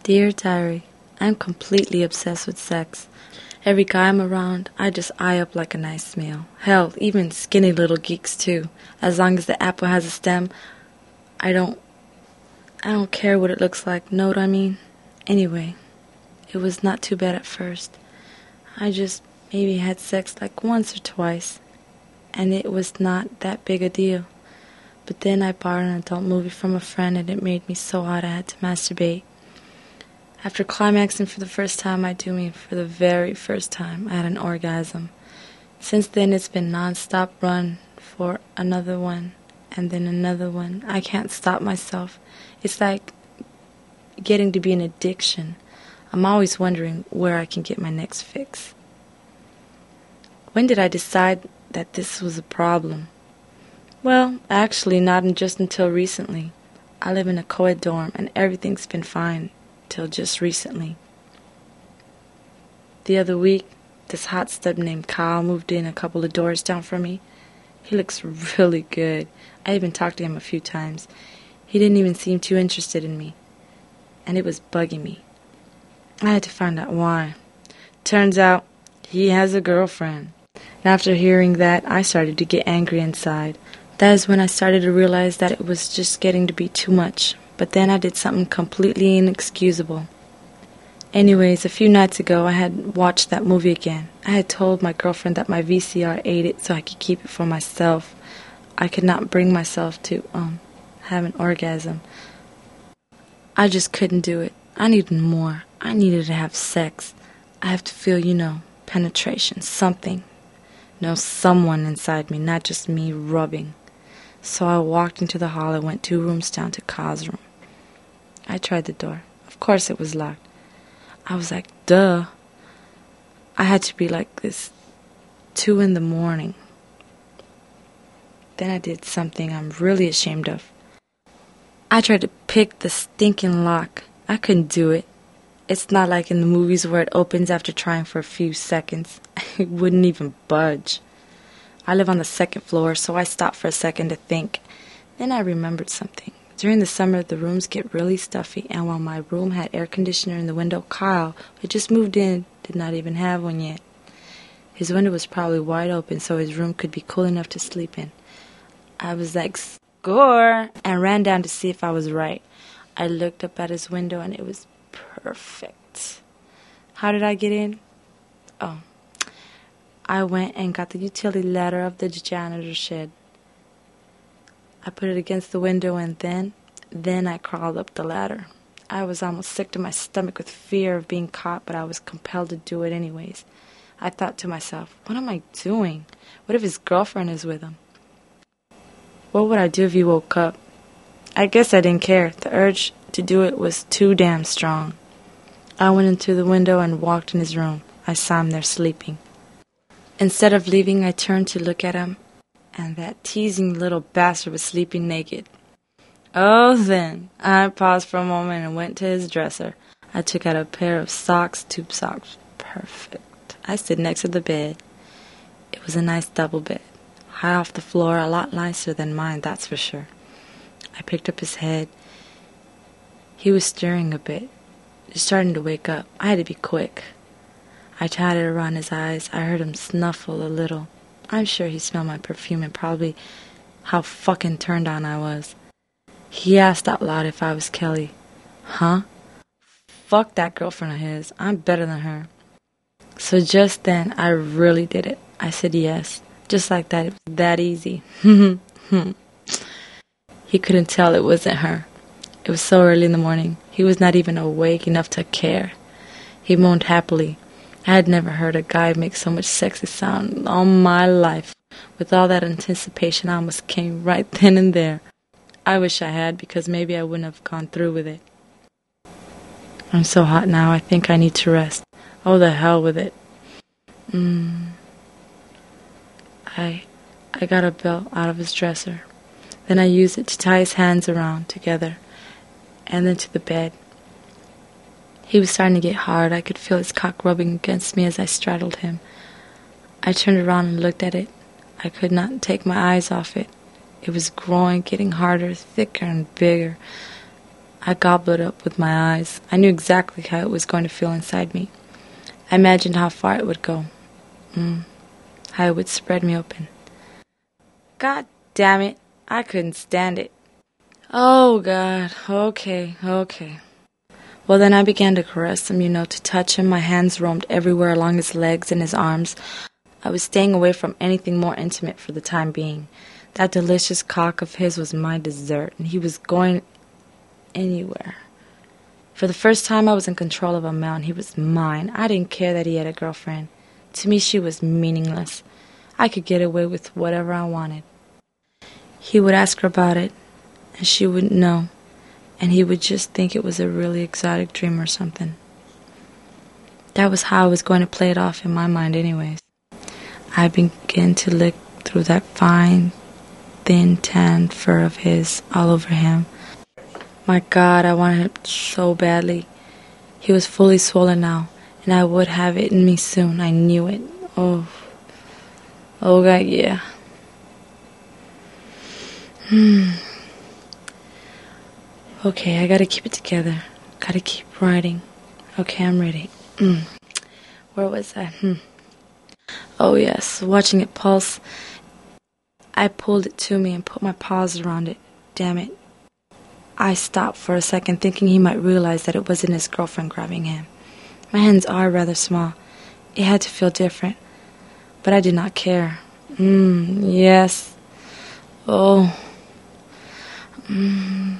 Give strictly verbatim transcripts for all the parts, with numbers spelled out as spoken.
Dear Diary, I'm completely obsessed with sex. Every guy I'm around, I just eye up like a nice meal. Hell, even skinny little geeks too. As long as the apple has a stem, I don't... I don't care what it looks like, know what I mean? Anyway, it was not too bad at first. I just maybe had sex like once or twice, and it was not that big a deal. But then I borrowed an adult movie from a friend and it made me so hot I had to masturbate. After climaxing for the first time, I do mean for the very first time, I had an orgasm. Since then, it's been non-stop run for another one, and then another one. I can't stop myself. It's like getting to be an addiction. I'm always wondering where I can get my next fix. When did I decide that this was a problem? Well, actually, not just until recently. I live in a co-ed dorm, and everything's been fine. Till just recently. The other week, this hot stud named Kyle moved in a couple of doors down from me. He looks really good. I even talked to him a few times. He didn't even seem too interested in me. And it was bugging me. I had to find out why. Turns out, he has a girlfriend. And after hearing that, I started to get angry inside. That is when I started to realize that it was just getting to be too much. But then I did something completely inexcusable. Anyways, a few nights ago, I had watched that movie again. I had told my girlfriend that my V C R ate it so I could keep it for myself. I could not bring myself to, um, have an orgasm. I just couldn't do it. I needed more. I needed to have sex. I have to feel, you know, penetration, something. No, someone inside me, not just me rubbing. So I walked into the hall and went two rooms down to Kyle's room. I tried the door. Of course it was locked. I was like, duh. I had to be like this two in the morning. Then I did something I'm really ashamed of. I tried to pick the stinking lock. I couldn't do it. It's not like in the movies where it opens after trying for a few seconds. It wouldn't even budge. I live on the second floor, so I stopped for a second to think. Then I remembered something. During the summer, the rooms get really stuffy, and while my room had air conditioner in the window, Kyle, who just moved in, did not even have one yet. His window was probably wide open, so his room could be cool enough to sleep in. I was like, score, and ran down to see if I was right. I looked up at his window, and it was perfect. How did I get in? Oh. I went and got the utility ladder of the janitor's shed. I put it against the window and then, then I crawled up the ladder. I was almost sick to my stomach with fear of being caught, but I was compelled to do it anyways. I thought to myself, what am I doing? What if his girlfriend is with him? What would I do if he woke up? I guess I didn't care. The urge to do it was too damn strong. I went into the window and walked in his room. I saw him there sleeping. Instead of leaving, I turned to look at him, and that teasing little bastard was sleeping naked. Oh, then, I paused for a moment and went to his dresser. I took out a pair of socks, tube socks. Perfect. I stood next to the bed. It was a nice double bed. High off the floor, a lot nicer than mine, that's for sure. I picked up his head. He was stirring a bit, starting to wake up. I had to be quick. I tied it around his eyes. I heard him snuffle a little. I'm sure he smelled my perfume and probably how fucking turned on I was. He asked out loud if I was Kelly. Huh? Fuck that girlfriend of his. I'm better than her. So just then, I really did it. I said yes. Just like that. It was that easy. He couldn't tell it wasn't her. It was so early in the morning. He was not even awake enough to care. He moaned happily. I had never heard a guy make so much sexy sound in all my life. With all that anticipation, I almost came right then and there. I wish I had, because maybe I wouldn't have gone through with it. I'm so hot now, I think I need to rest. Oh, the hell with it. Mm. I, I got a belt out of his dresser. Then I used it to tie his hands around together, and then to the bed. He was starting to get hard. I could feel his cock rubbing against me as I straddled him. I turned around and looked at it. I could not take my eyes off it. It was growing, getting harder, thicker, and bigger. I gobbled it up with my eyes. I knew exactly how it was going to feel inside me. I imagined how far it would go. Mm, how it would spread me open. God damn it. I couldn't stand it. Oh, God. Okay, okay. Well, then I began to caress him, you know, to touch him. My hands roamed everywhere along his legs and his arms. I was staying away from anything more intimate for the time being. That delicious cock of his was my dessert, and he was going anywhere. For the first time, I was in control of a man. He was mine. I didn't care that he had a girlfriend. To me, she was meaningless. I could get away with whatever I wanted. He would ask her about it, and she wouldn't know, and he would just think it was a really exotic dream or something. That was how I was going to play it off in my mind anyways. I began to look through that fine, thin, tan fur of his all over him. My God, I wanted him so badly. He was fully swollen now, and I would have it in me soon. I knew it. Oh, oh God, yeah. Hmm. Okay, I gotta keep it together. Gotta keep writing. Okay, I'm ready. Mm. Where was I? Hmm. Oh yes, watching it pulse. I pulled it to me and put my paws around it. Damn it. I stopped for a second, thinking he might realize that it wasn't his girlfriend grabbing him. My hands are rather small. It had to feel different. But I did not care. Mmm, yes. Oh. Mmm.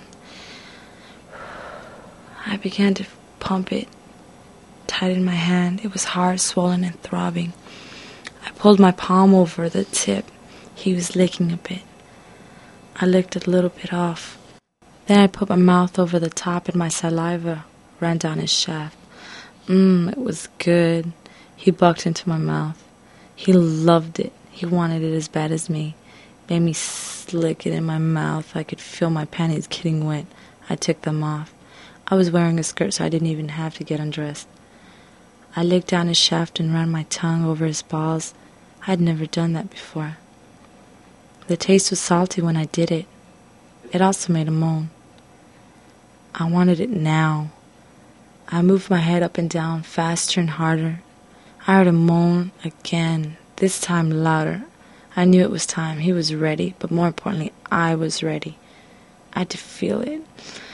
I began to pump it tight in my hand. It was hard, swollen, and throbbing. I pulled my palm over the tip. He was licking a bit. I licked a little bit off. Then I put my mouth over the top and my saliva ran down his shaft. Mmm, it was good. He bucked into my mouth. He loved it. He wanted it as bad as me. Made me slick it in my mouth. I could feel my panties getting wet. I took them off. I was wearing a skirt, so I didn't even have to get undressed. I licked down his shaft and ran my tongue over his balls. I'd never done that before. The taste was salty when I did it. It also made a moan. I wanted it now. I moved my head up and down, faster and harder. I heard a moan again, this time louder. I knew it was time. He was ready, but more importantly, I was ready. I had to feel it.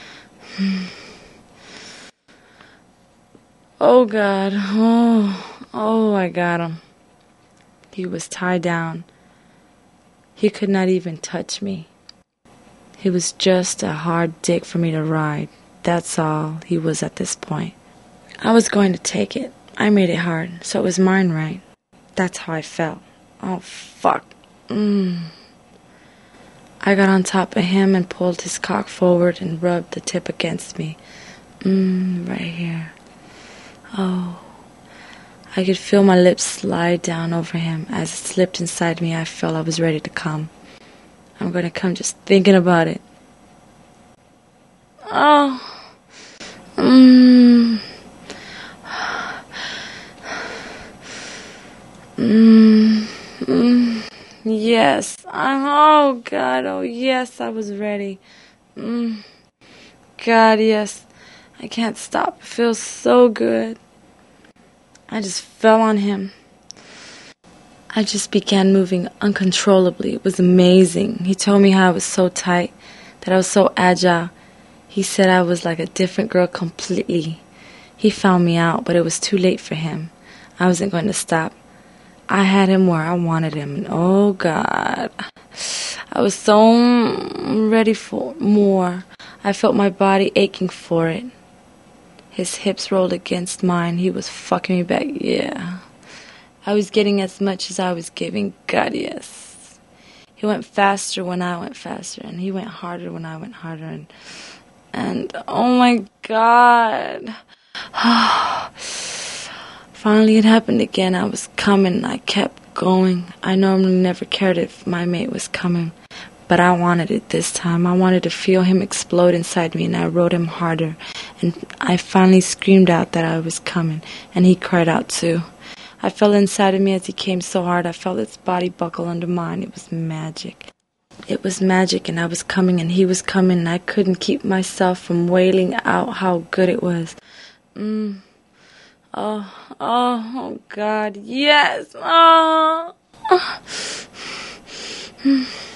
Oh, God. Oh, oh, I got him. He was tied down. He could not even touch me. He was just a hard dick for me to ride. That's all he was at this point. I was going to take it. I made it hard, so it was mine, right? That's how I felt. Oh, fuck. Mm. I got on top of him and pulled his cock forward and rubbed the tip against me. Mmm, right here. Oh. I could feel my lips slide down over him. As it slipped inside me, I felt I was ready to come. I'm gonna come just thinking about it. Oh. Mmm. Mmm. Mmm. Yes. I'm, oh, God. Oh, yes, I was ready. Mmm. God, yes. I can't stop. It feels so good. I just fell on him. I just began moving uncontrollably. It was amazing. He told me how I was so tight, that I was so agile. He said I was like a different girl completely. He found me out, but it was too late for him. I wasn't going to stop. I had him where I wanted him, and oh, God. I was so ready for more. I felt my body aching for it. His hips rolled against mine. He was fucking me back. Yeah. I was getting as much as I was giving. God, yes. He went faster when I went faster, and he went harder when I went harder, and, and oh my God. Finally, it happened again. I was coming. I kept going. I normally never cared if my mate was coming, but I wanted it this time. I wanted to feel him explode inside me, and I rode him harder, and I finally screamed out that I was coming, and he cried out too. I felt inside of me as he came so hard. I felt his body buckle under mine. It was magic. It was magic, and I was coming, and he was coming, and I couldn't keep myself from wailing out how good it was. Mm. Oh, oh, oh, God, yes. Oh. Oh.